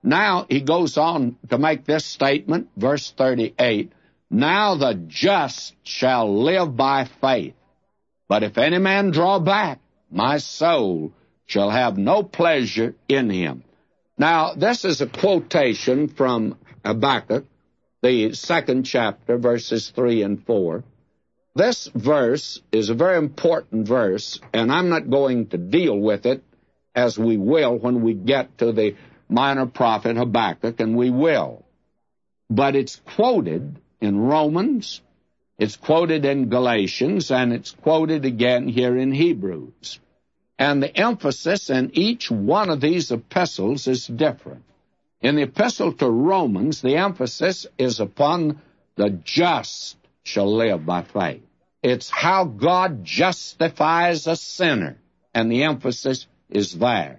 Now he goes on to make this statement, verse 38, now the just shall live by faith. But if any man draw back, my soul shall have no pleasure in him. Now, this is a quotation from Habakkuk, the 2nd chapter, verses 3 and 4. This verse is a very important verse, and I'm not going to deal with it, as we will when we get to the minor prophet Habakkuk, and we will. But it's quoted in Romans, it's quoted in Galatians, and it's quoted again here in Hebrews. And the emphasis in each one of these epistles is different. In the epistle to Romans, the emphasis is upon the just shall live by faith. It's how God justifies a sinner, and the emphasis is there.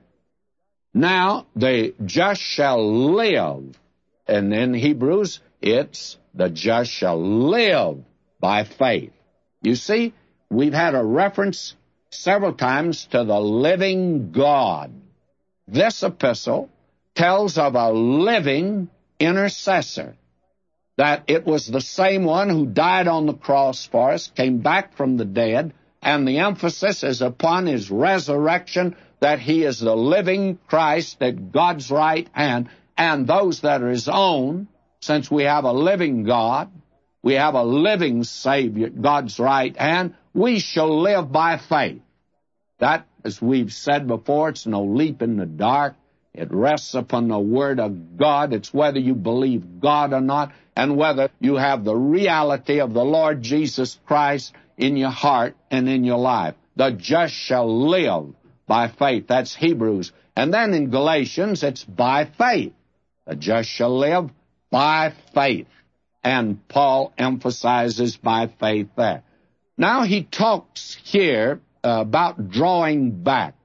Now, the just shall live, and in Hebrews, it's the just shall live by faith. You see, we've had a reference several times to the living God. This epistle tells of a living intercessor, that it was the same one who died on the cross for us, came back from the dead, and the emphasis is upon his resurrection, that he is the living Christ at God's right hand, and those that are his own, since we have a living God, we have a living Savior at God's right hand, we shall live by faith. That, as we've said before, it's no leap in the dark. It rests upon the Word of God. It's whether you believe God or not, and whether you have the reality of the Lord Jesus Christ in your heart and in your life. The just shall live by faith. That's Hebrews. And then in Galatians, it's by faith. The just shall live by faith. And Paul emphasizes by faith there. Now he talks here about drawing back.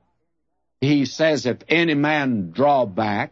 He says, if any man draw back,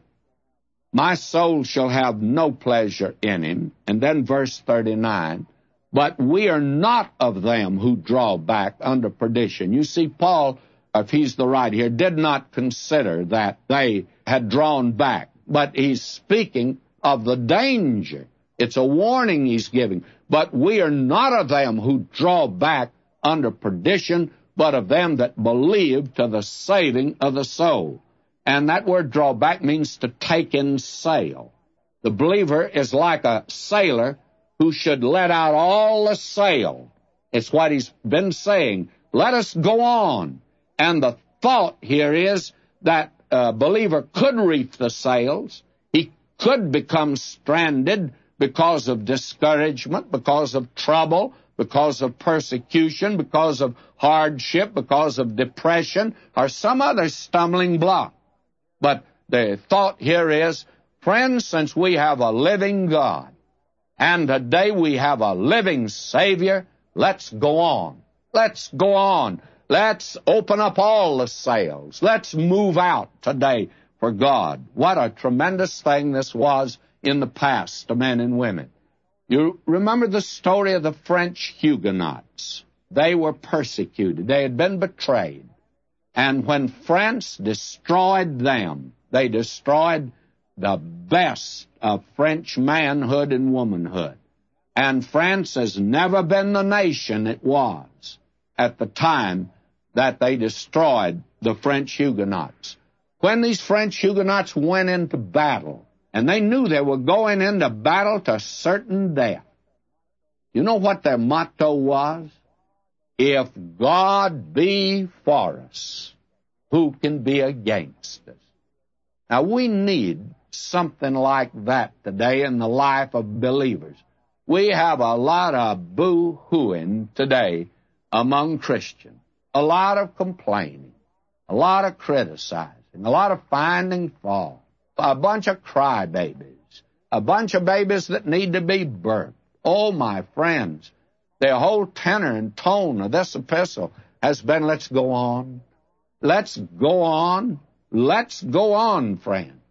my soul shall have no pleasure in him. And then verse 39, but we are not of them who draw back under perdition. You see, Paul, if he's the writer here, did not consider that they had drawn back, but he's speaking of the danger. It's a warning he's giving. But we are not of them who draw back under perdition, but of them that believe to the saving of the soul. And that word draw back means to take in sail. The believer is like a sailor who should let out all the sail. It's what he's been saying. Let us go on. And the thought here is that a believer could reef the sails. He could become stranded because of discouragement, because of trouble, because of persecution, because of hardship, because of depression, or some other stumbling block. But the thought here is, friends, since we have a living God, and today we have a living Savior, let's go on. Let's go on. Let's open up all the sails. Let's move out today for God. What a tremendous thing this was in the past to men and women. You remember the story of the French Huguenots. They were persecuted. They had been betrayed. And when France destroyed them, they destroyed the best of French manhood and womanhood. And France has never been the nation it was at the time that they destroyed the French Huguenots. When these French Huguenots went into battle, and they knew they were going into battle to certain death, you know what their motto was? If God be for us, who can be against us? Now, we need something like that today in the life of believers. We have a lot of boo-hooing today among Christians, a lot of complaining, a lot of criticizing, a lot of finding fault, a bunch of crybabies, a bunch of babies that need to be birthed. Oh, my friends, the whole tenor and tone of this epistle has been, let's go on. Let's go on. Let's go on, friends.